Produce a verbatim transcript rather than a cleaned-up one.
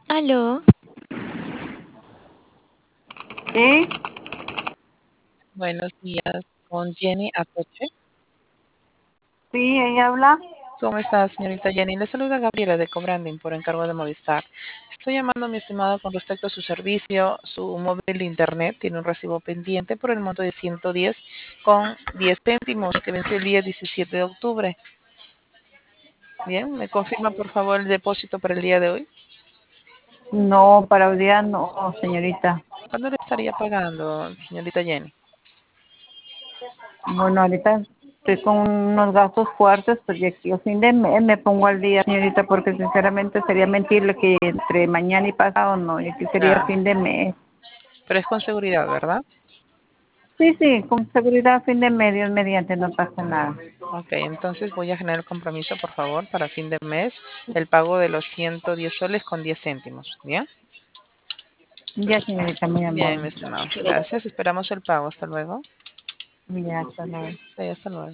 Aló, Sí, Buenos días, con Jenny Atoche. sí, ella habla. ¿Cómo está, señorita Jenny? Le saluda Gabriela de Cobranding por encargo de Movistar. Estoy llamando, mi estimado, con respecto a su servicio. Su móvil de internet tiene un recibo pendiente por el monto de ciento diez con diez céntimos que venció el día diecisiete de octubre. Bien, ¿me confirma por favor el depósito para el día de hoy? No, para hoy día no, señorita. ¿Cuándo le estaría pagando, señorita Jenny? Bueno, ahorita estoy con unos gastos fuertes, pues de aquí a fin de mes me pongo al día, señorita, porque sinceramente sería mentirle que entre mañana y pasado no, y aquí sería Claro, fin de mes. pero es con seguridad, ¿verdad? Sí, sí, con seguridad fin de mes, Dios mediante, no pasa nada. Ok, entonces voy a generar el compromiso, por favor, para fin de mes, el pago de los ciento diez soles con diez céntimos. ¿Bien? Ya, señorita, muy Bien, mi amable. estimado. Gracias. Esperamos el pago. Hasta luego. Ya, hasta luego. Sí, hasta luego.